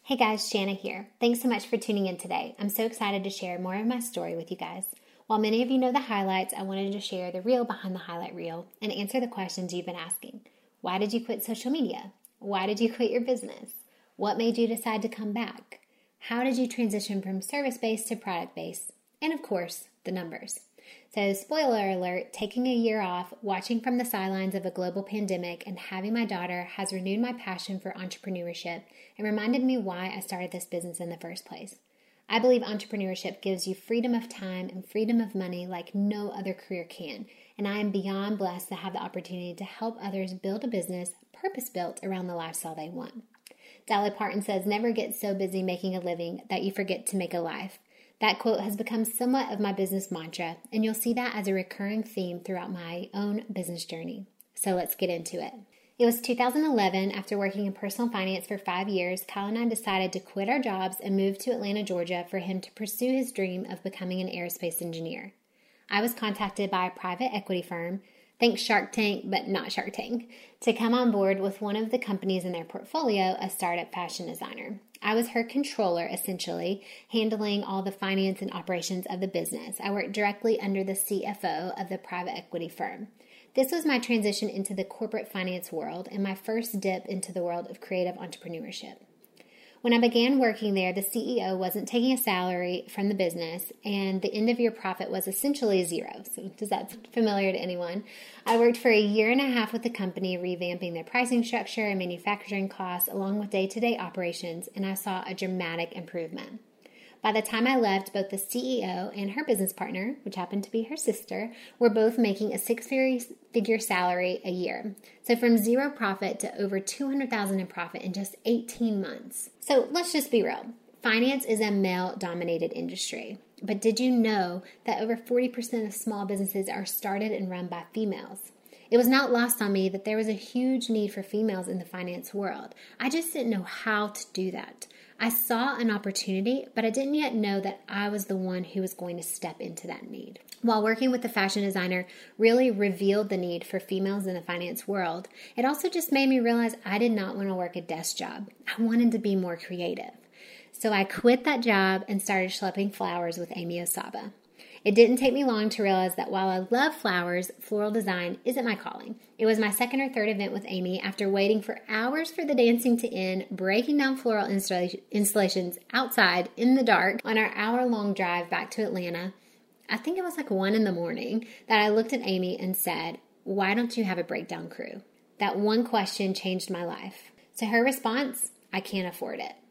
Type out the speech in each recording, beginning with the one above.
Hey guys, Shanna here. Thanks so much for tuning in today. I'm so excited to share more of my story with you guys. While many of you know the highlights, I wanted to share the reel behind the highlight reel and answer the questions you've been asking. Why did you quit social media? Why did you quit your business? What made you decide to come back? How did you transition from service-based to product-based? And of course, the numbers. So spoiler alert, taking a year off, watching from the sidelines of a global pandemic, and having my daughter has renewed my passion for entrepreneurship and reminded me why I started this business in the first place. I believe entrepreneurship gives you freedom of time and freedom of money like no other career can, and I am beyond blessed to have the opportunity to help others build a business purpose-built around the lifestyle they want. Dolly Parton says, "Never get so busy making a living that you forget to make a life." That quote has become somewhat of my business mantra, and you'll see that as a recurring theme throughout my own business journey. So let's get into it. It was 2011, after working in personal finance for 5 years, Kyle and I decided to quit our jobs and move to Atlanta, Georgia for him to pursue his dream of becoming an aerospace engineer. I was contacted by a private equity firm, think Shark Tank, but not Shark Tank, to come on board with one of the companies in their portfolio, a startup fashion designer. I was her controller, essentially, handling all the finance and operations of the business. I worked directly under the CFO of the private equity firm. This was my transition into the corporate finance world and my first dip into the world of creative entrepreneurship. When I began working there, the CEO wasn't taking a salary from the business, and the end-of-year profit was essentially zero. So does that sound familiar to anyone? I worked for a year and a half with the company, revamping their pricing structure and manufacturing costs, along with day-to-day operations, and I saw a dramatic improvement. By the time I left, both the CEO and her business partner, which happened to be her sister, were both making a six-figure salary a year. So from zero profit to over $200,000 in profit in just 18 months. So let's just be real. Finance is a male-dominated industry. But did you know that over 40% of small businesses are started and run by females? It was not lost on me that there was a huge need for females in the finance world. I just didn't know how to do that. I saw an opportunity, but I didn't yet know that I was the one who was going to step into that need. While working with the fashion designer really revealed the need for females in the finance world, it also just made me realize I did not want to work a desk job. I wanted to be more creative. So I quit that job and started schlepping flowers with Amy Osaba. It didn't take me long to realize that while I love flowers, floral design isn't my calling. It was my second or third event with Amy after waiting for hours for the dancing to end, breaking down floral installations outside in the dark on our hour-long drive back to Atlanta. I think it was like 1 a.m. that I looked at Amy and said, "Why don't you have a breakdown crew?" That one question changed my life. So her response, "I can't afford it."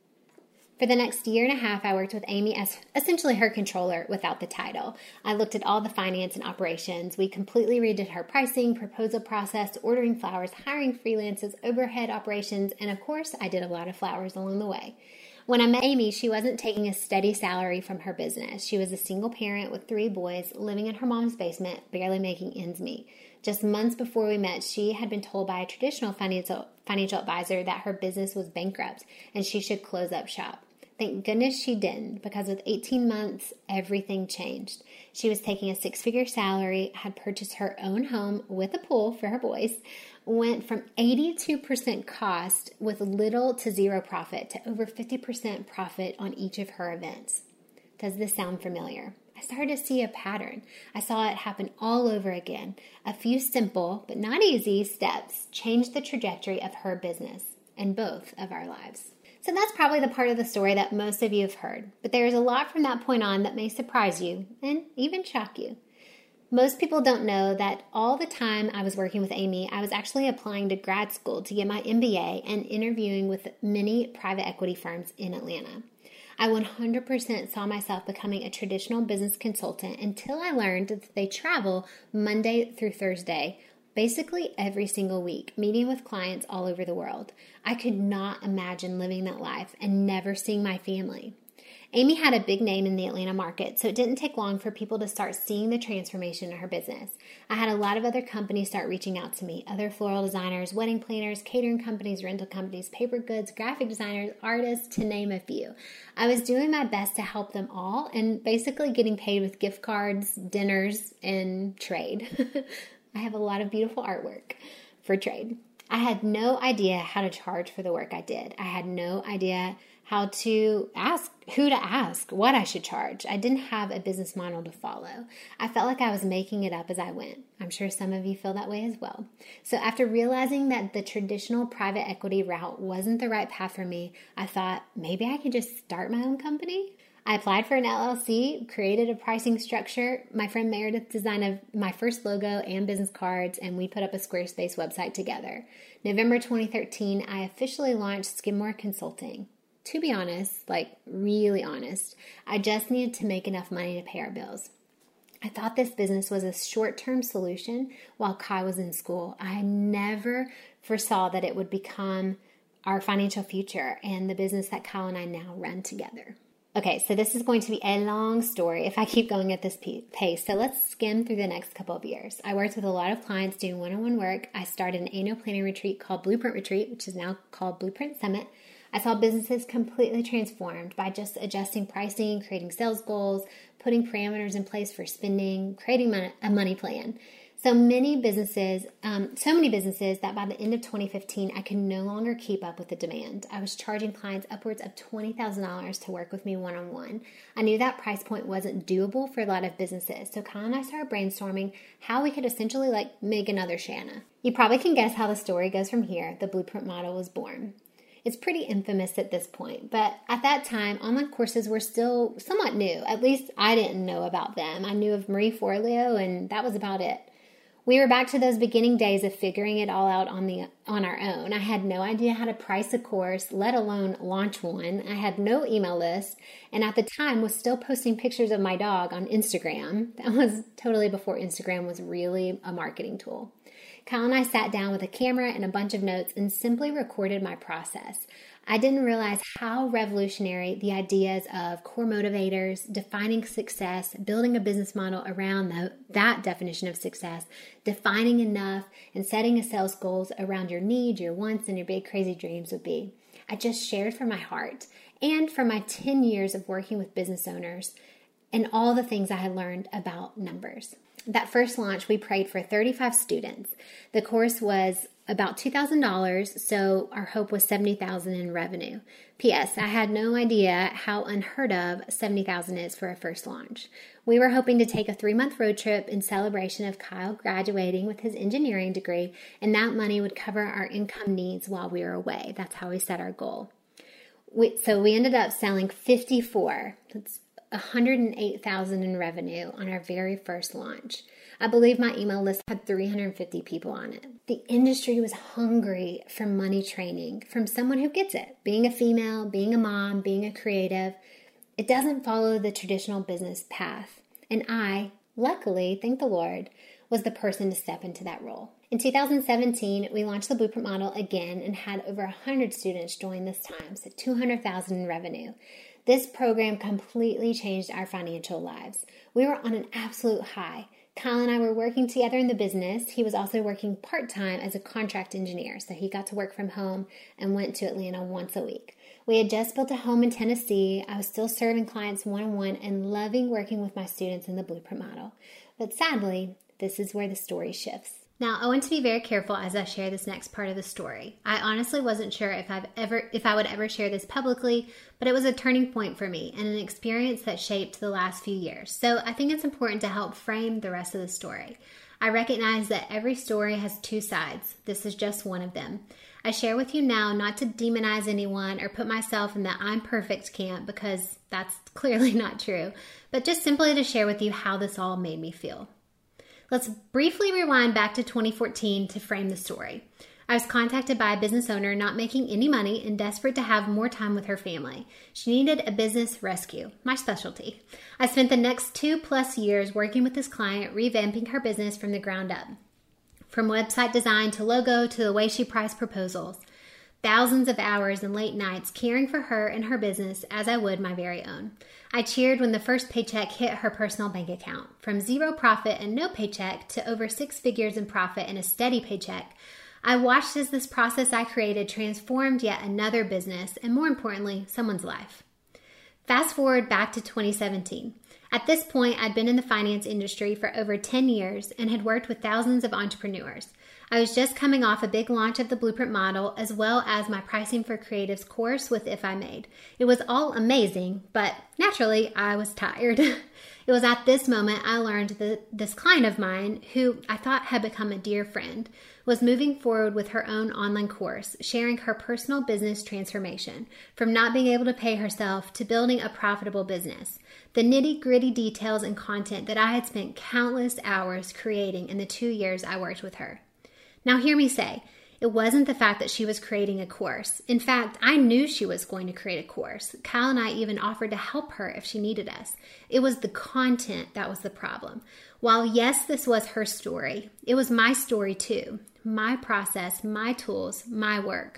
For the next year and a half, I worked with Amy as essentially her controller without the title. I looked at all the finance and operations. We completely redid her pricing, proposal process, ordering flowers, hiring freelancers, overhead operations, and of course, I did a lot of flowers along the way. When I met Amy, she wasn't taking a steady salary from her business. She was a single parent with 3 boys living in her mom's basement, barely making ends meet. Just months before we met, she had been told by a traditional financial advisor that her business was bankrupt and she should close up shop. Thank goodness she didn't, because with 18 months, everything changed. She was taking a 6-figure salary, had purchased her own home with a pool for her boys, went from 82% cost with little to zero profit to over 50% profit on each of her events. Does this sound familiar? I started to see a pattern. I saw it happen all over again. A few simple, but not easy, steps changed the trajectory of her business and both of our lives. So that's probably the part of the story that most of you have heard, but there is a lot from that point on that may surprise you and even shock you. Most people don't know that all the time I was working with Amy, I was actually applying to grad school to get my MBA and interviewing with many private equity firms in Atlanta. I 100% saw myself becoming a traditional business consultant until I learned that they travel Monday through Thursday, basically every single week, meeting with clients all over the world. I could not imagine living that life and never seeing my family. Amy had a big name in the Atlanta market, so it didn't take long for people to start seeing the transformation in her business. I had a lot of other companies start reaching out to me, other floral designers, wedding planners, catering companies, rental companies, paper goods, graphic designers, artists, to name a few. I was doing my best to help them all and basically getting paid with gift cards, dinners, and trade. I have a lot of beautiful artwork for trade. I had no idea how to charge for the work I did. I had no idea how to ask, who to ask, what I should charge. I didn't have a business model to follow. I felt like I was making it up as I went. I'm sure some of you feel that way as well. So after realizing that the traditional private equity route wasn't the right path for me, I thought maybe I could just start my own company. I applied for an LLC, created a pricing structure. My friend Meredith designed my first logo and business cards, and we put up a Squarespace website together. November 2013, I officially launched Skidmore Consulting. To be honest, like really honest, I just needed to make enough money to pay our bills. I thought this business was a short-term solution while Kai was in school. I never foresaw that it would become our financial future and the business that Kyle and I now run together. Okay, so this is going to be a long story if I keep going at this pace. So let's skim through the next couple of years. I worked with a lot of clients doing one-on-one work. I started an annual planning retreat called Blueprint Retreat, which is now called Blueprint Summit. I saw businesses completely transformed by just adjusting pricing, creating sales goals, putting parameters in place for spending, creating a money plan. So many businesses that by the end of 2015, I could no longer keep up with the demand. I was charging clients upwards of $20,000 to work with me one-on-one. I knew that price point wasn't doable for a lot of businesses. So Kyle and I started brainstorming how we could essentially make another Shanna. You probably can guess how the story goes from here. The Blueprint model was born. It's pretty infamous at this point, but at that time, online courses were still somewhat new. At least I didn't know about them. I knew of Marie Forleo, and that was about it. We were back to those beginning days of figuring it all out on our own. I had no idea how to price a course, let alone launch one. I had no email list, and at the time was still posting pictures of my dog on Instagram. That was totally before Instagram was really a marketing tool. Kyle and I sat down with a camera and a bunch of notes and simply recorded my process. I didn't realize how revolutionary the ideas of core motivators, defining success, building a business model around that definition of success, defining enough, and setting a sales goals around your needs, your wants, and your big crazy dreams would be. I just shared from my heart and from my 10 years of working with business owners and all the things I had learned about numbers. That first launch, we prayed for 35 students. The course was about $2,000, so our hope was $70,000 in revenue. P.S. I had no idea how unheard of $70,000 is for a first launch. We were hoping to take a 3-month road trip in celebration of Kyle graduating with his engineering degree, and that money would cover our income needs while we were away. That's how we set our goal. So we ended up selling 54. That's $108,000 in revenue on our very first launch. I believe my email list had 350 people on it. The industry was hungry for money training from someone who gets it. Being a female, being a mom, being a creative, it doesn't follow the traditional business path. And I, luckily, thank the Lord, was the person to step into that role. In 2017, we launched the Blueprint model again and had over 100 students join this time, so $200,000 in revenue. This program completely changed our financial lives. We were on an absolute high. Kyle and I were working together in the business. He was also working part-time as a contract engineer, so he got to work from home and went to Atlanta once a week. We had just built a home in Tennessee. I was still serving clients one-on-one and loving working with my students in the Blueprint model. But sadly, this is where the story shifts. Now, I want to be very careful as I share this next part of the story. I honestly wasn't sure if I would ever share this publicly, but it was a turning point for me and an experience that shaped the last few years. So I think it's important to help frame the rest of the story. I recognize that every story has two sides. This is just one of them. I share with you now not to demonize anyone or put myself in the I'm perfect camp because that's clearly not true, but just simply to share with you how this all made me feel. Let's briefly rewind back to 2014 to frame the story. I was contacted by a business owner not making any money and desperate to have more time with her family. She needed a business rescue, my specialty. I spent the next 2+ years working with this client, revamping her business from the ground up. From website design to logo to the way she priced proposals. Thousands of hours and late nights caring for her and her business as I would my very own. I cheered when the first paycheck hit her personal bank account. From zero profit and no paycheck to over 6 figures in profit and a steady paycheck, I watched as this process I created transformed yet another business and, more importantly, someone's life. Fast forward back to 2017. At this point, I'd been in the finance industry for over 10 years and had worked with thousands of entrepreneurs. I was just coming off a big launch of the Blueprint model, as well as my Pricing for Creatives course with If I Made. It was all amazing, but naturally I was tired. It was at this moment I learned that this client of mine, who I thought had become a dear friend, was moving forward with her own online course, sharing her personal business transformation, from not being able to pay herself to building a profitable business. The nitty-gritty details and content that I had spent countless hours creating in the 2 years I worked with her. Now hear me say, it wasn't the fact that she was creating a course. In fact, I knew she was going to create a course. Kyle and I even offered to help her if she needed us. It was the content that was the problem. While yes, this was her story, it was my story too. My process, my tools, my work.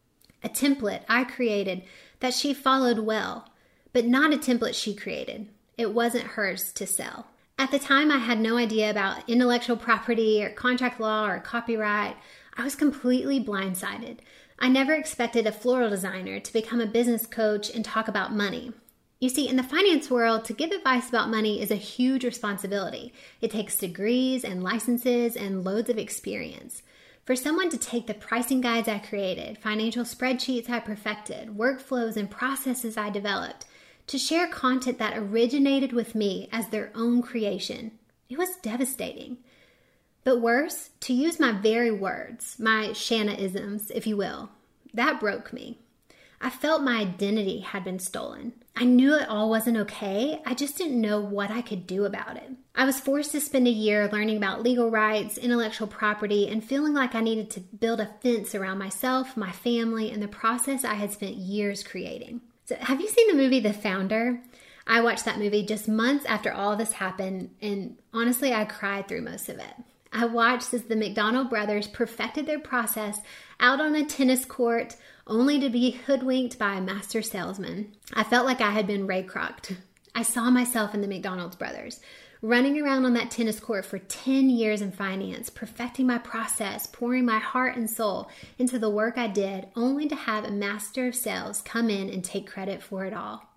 A template I created that she followed well, but not a template she created. It wasn't hers to sell. At the time, I had no idea about intellectual property or contract law or copyright. I was completely blindsided. I never expected a floral designer to become a business coach and talk about money. You see, in the finance world, to give advice about money is a huge responsibility. It takes degrees and licenses and loads of experience. For someone to take the pricing guides I created, financial spreadsheets I perfected, workflows and processes I developed, to share content that originated with me as their own creation, it was devastating. But worse, to use my very words, my Shanna-isms, if you will, that broke me. I felt my identity had been stolen. I knew it all wasn't okay. I just didn't know what I could do about it. I was forced to spend a year learning about legal rights, intellectual property, and feeling like I needed to build a fence around myself, my family, and the process I had spent years creating. So have you seen the movie The Founder? I watched that movie just months after all of this happened, and honestly, I cried through most of it. I watched as the McDonald brothers perfected their process out on a tennis court, only to be hoodwinked by a master salesman. I felt like I had been Ray Kroc. I saw myself in the McDonald's brothers, running around on that tennis court for 10 years in finance, perfecting my process, pouring my heart and soul into the work I did, only to have a master of sales come in and take credit for it all.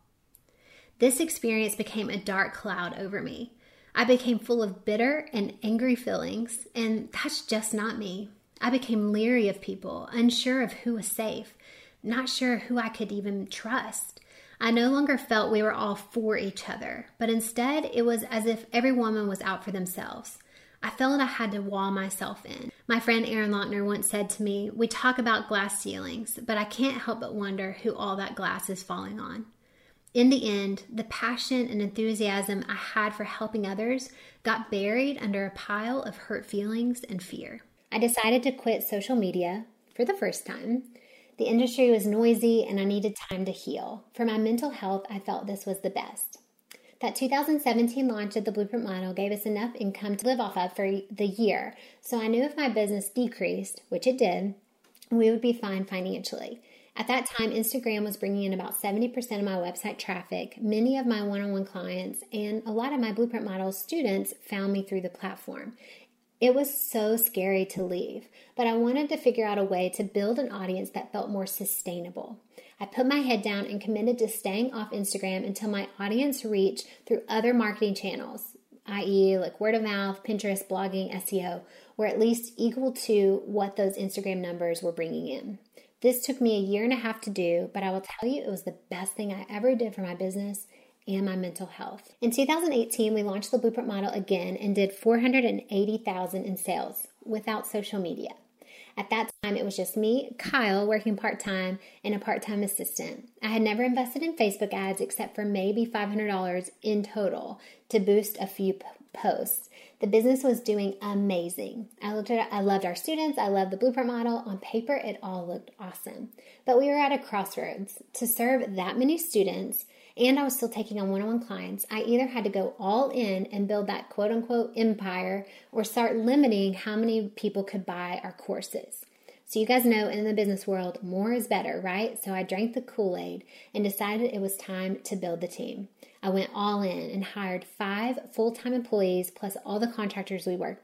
This experience became a dark cloud over me. I became full of bitter and angry feelings, and that's just not me. I became leery of people, unsure of who was safe, not sure who I could even trust. I no longer felt we were all for each other, but instead it was as if every woman was out for themselves. I felt I had to wall myself in. My friend Aaron Lochner once said to me, "We talk about glass ceilings, but I can't help but wonder who all that glass is falling on." In the end, the passion and enthusiasm I had for helping others got buried under a pile of hurt feelings and fear. I decided to quit social media for the first time. The industry was noisy and I needed time to heal. For my mental health, I felt this was the best. That 2017 launch of the Blueprint model gave us enough income to live off of for the year, so I knew if my business decreased, which it did, we would be fine financially. At that time, Instagram was bringing in about 70% of my website traffic. Many of my one-on-one clients and a lot of my Blueprint model students found me through the platform. It was so scary to leave, but I wanted to figure out a way to build an audience that felt more sustainable. I put my head down and committed to staying off Instagram until my audience reached through other marketing channels, i.e. like word of mouth, Pinterest, blogging, SEO, were at least equal to what those Instagram numbers were bringing in. This took me 1.5 years to do, but I will tell you it was the best thing I ever did for my business and my mental health. In 2018, we launched the Blueprint model again and did $480,000 in sales without social media. At that time, it was just me, Kyle, working part-time, and a part-time assistant. I had never invested in Facebook ads except for maybe $500 in total to boost a few posts. The business was doing amazing. I loved our students. I loved the Blueprint model. On paper, it all looked awesome. But we were at a crossroads. To serve that many students, and I was still taking on one-on-one clients, I either had to go all in and build that quote-unquote empire or start limiting how many people could buy our courses. So you guys know in the business world, more is better, right? So I drank the Kool-Aid and decided it was time to build the team. I went all in and hired 5 full-time employees plus all the contractors we worked with.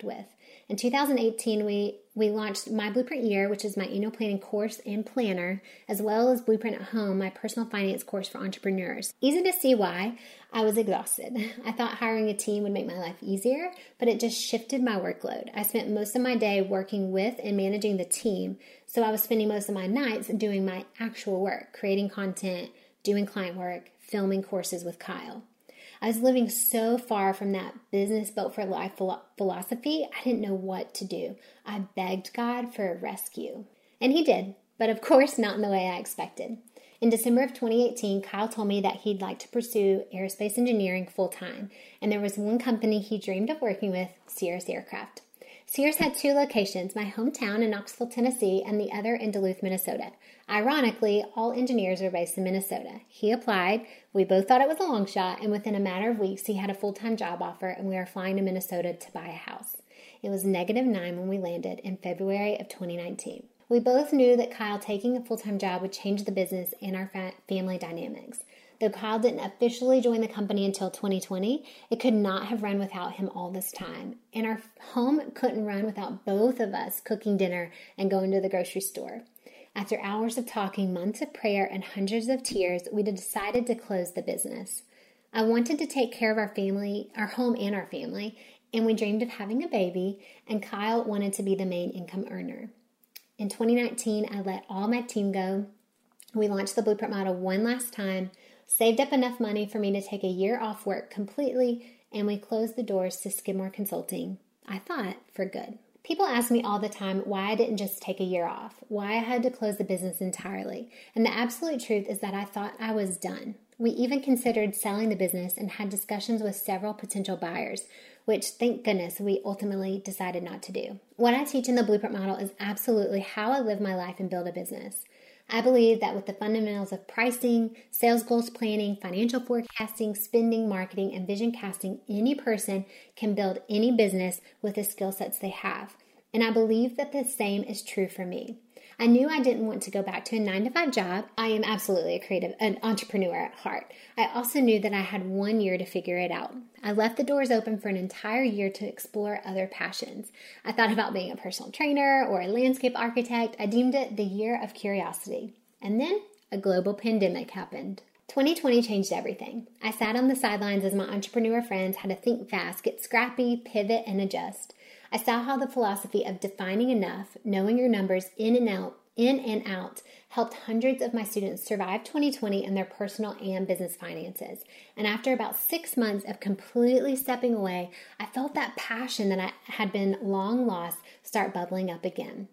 In 2018, we launched My Blueprint Year, which is my annual planning course and planner, as well as Blueprint at Home, my personal finance course for entrepreneurs. Easy to see why I was exhausted. I thought hiring a team would make my life easier, but it just shifted my workload. I spent most of my day working with and managing the team, so I was spending most of my nights doing my actual work, creating content, doing client work, filming courses with Kyle. I was living so far from that business built for life philosophy, I didn't know what to do. I begged God for a rescue. And he did, but of course not in the way I expected. In December of 2018, Kyle told me that he'd like to pursue aerospace engineering full-time, and there was one company he dreamed of working with, Cirrus Aircraft. Cirrus had 2 locations, my hometown in Knoxville, Tennessee, and the other in Duluth, Minnesota. Ironically, all engineers are based in Minnesota. He applied, we both thought it was a long shot, and within a matter of weeks, he had a full-time job offer, and we were flying to Minnesota to buy a house. It was -9 when we landed in February of 2019. We both knew that Kyle taking a full-time job would change the business and our family dynamics. Though Kyle didn't officially join the company until 2020, it could not have run without him all this time. And our home couldn't run without both of us cooking dinner and going to the grocery store. After hours of talking, months of prayer, and hundreds of tears, we decided to close the business. I wanted to take care of our family, our home and our family, and we dreamed of having a baby, and Kyle wanted to be the main income earner. In 2019, I let all my team go. We launched the Blueprint model one last time, saved up enough money for me to take a year off work completely, and we closed the doors to Skidmore Consulting, I thought, for good. People ask me all the time why I didn't just take a year off, why I had to close the business entirely, and the absolute truth is that I thought I was done. We even considered selling the business and had discussions with several potential buyers, which, thank goodness, we ultimately decided not to do. What I teach in the Blueprint model is absolutely how I live my life and build a business. I believe that with the fundamentals of pricing, sales goals planning, financial forecasting, spending, marketing, and vision casting, any person can build any business with the skill sets they have. And I believe that the same is true for me. I knew I didn't want to go back to a 9-to-5 job. I am absolutely an entrepreneur at heart. I also knew that I had 1 year to figure it out. I left the doors open for an entire year to explore other passions. I thought about being a personal trainer or a landscape architect. I deemed it the year of curiosity. And then a global pandemic happened. 2020 changed everything. I sat on the sidelines as my entrepreneur friends had to think fast, get scrappy, pivot, and adjust. I saw how the philosophy of defining enough, knowing your numbers in and out, helped hundreds of my students survive 2020 in their personal and business finances. And after about 6 months of completely stepping away, I felt that passion that I had been long lost start bubbling up again.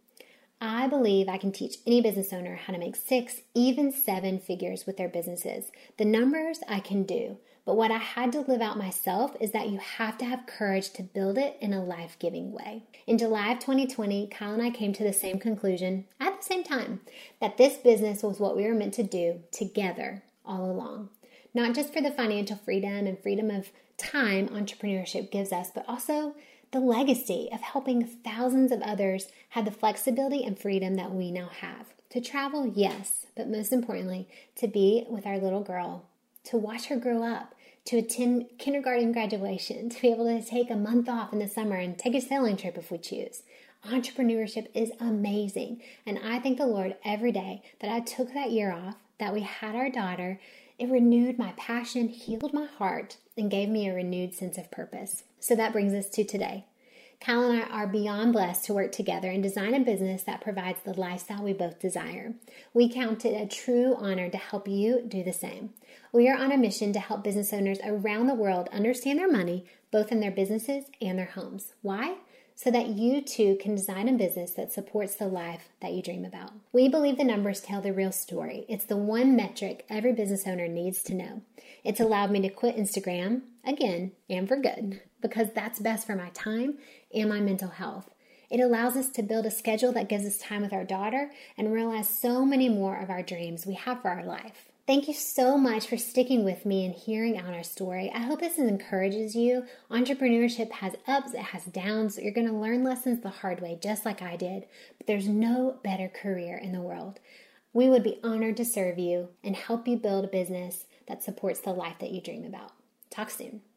I believe I can teach any business owner how to make 6, even 7 figures with their businesses. The numbers I can do. But what I had to live out myself is that you have to have courage to build it in a life-giving way. In July of 2020, Kyle and I came to the same conclusion at the same time, that this business was what we were meant to do together all along. Not just for the financial freedom and freedom of time entrepreneurship gives us, but also the legacy of helping thousands of others have the flexibility and freedom that we now have. To travel, yes, but most importantly, to be with our little girl, to watch her grow up, to attend kindergarten graduation, to be able to take a month off in the summer and take a sailing trip if we choose. Entrepreneurship is amazing, and I thank the Lord every day that I took that year off, that we had our daughter. It renewed my passion, healed my heart, and gave me a renewed sense of purpose. So that brings us to today. Kyle and I are beyond blessed to work together and design a business that provides the lifestyle we both desire. We count it a true honor to help you do the same. We are on a mission to help business owners around the world understand their money, both in their businesses and their homes. Why? So that you too can design a business that supports the life that you dream about. We believe the numbers tell the real story. It's the one metric every business owner needs to know. It's allowed me to quit Instagram, again, and for good, because that's best for my time and my mental health. It allows us to build a schedule that gives us time with our daughter and realize so many more of our dreams we have for our life. Thank you so much for sticking with me and hearing out our story. I hope this encourages you. Entrepreneurship has ups, it has downs. You're going to learn lessons the hard way, just like I did. But there's no better career in the world. We would be honored to serve you and help you build a business that supports the life that you dream about. Talk soon.